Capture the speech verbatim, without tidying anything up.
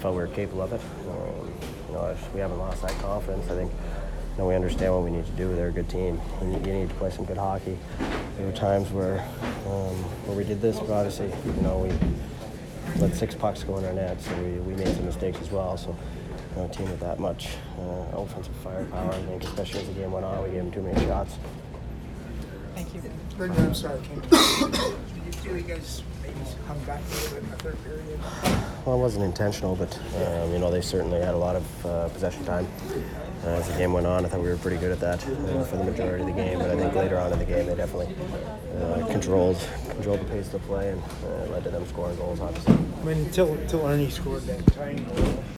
felt we were capable of it. Um, you know, we haven't lost that confidence. I think you know, we understand what we need to do. They're a good team. You need, you need to play some good hockey. There were times where um, where we did this, but obviously, you know, we let six pucks go in our net, so we, we made some mistakes as well. So, you know, a team with that much uh, offensive firepower, I think, especially as the game went on, we gave them too many shots. Thank you. Brendan, I'm sorry, Ken. Did you feel you guys maybe hung back a little bit in the third period? Well, it wasn't intentional, but um, you know, they certainly had a lot of uh, possession time. Uh, as the game went on, I thought we were pretty good at that uh, for the majority of the game. But I think later on in the game, they definitely uh, controlled controlled the pace of the play and uh, led to them scoring goals, obviously. I mean, until, until Ernie scored that tying goal,